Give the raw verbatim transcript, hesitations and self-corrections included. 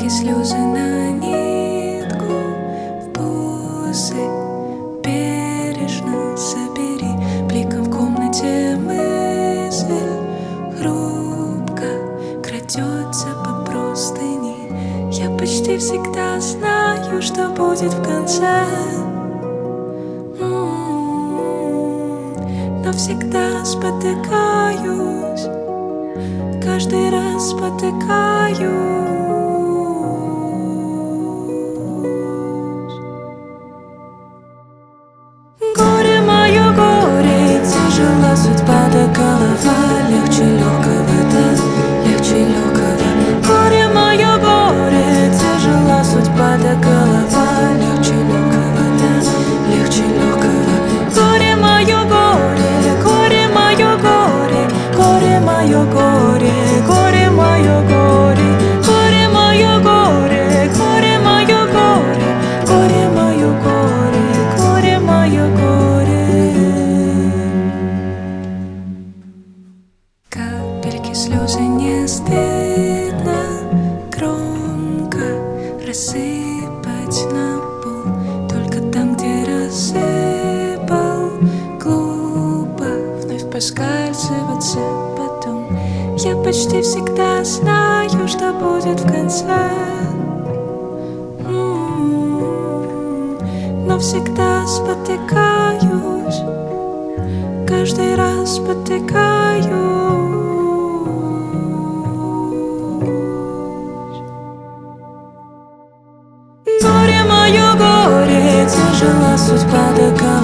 Капельки слезы на нитку, в бусы бережно собери. Бликом в комнате мысль хрупко крадется по простыни. Я почти всегда знаю, что будет в конце, но всегда спотыкаюсь, каждый раз спотыкаюсь. Горе мое, горе, тяжела судьба до голова. Легче легкого, да, легче легкого. Горе мое, горе, тяжела судьба до голова. Легче легкого, да, легче легкого. Горе мое, горе, горе мое, горе, горе мое, горе, горе мое, горе, горе мое, горе, горе мое, горе, горе мое, горе, горе мое, горе. Капельки слезы не стыдно громко рассыпать на пол, только там, где рассыпал, глупо вновь поскальзываться потом. Я почти всегда знаю, что будет в конце, но всегда спотыкаюсь, каждый раз спотыкаюсь. Горе мое, горе, тяжела судьба до голова.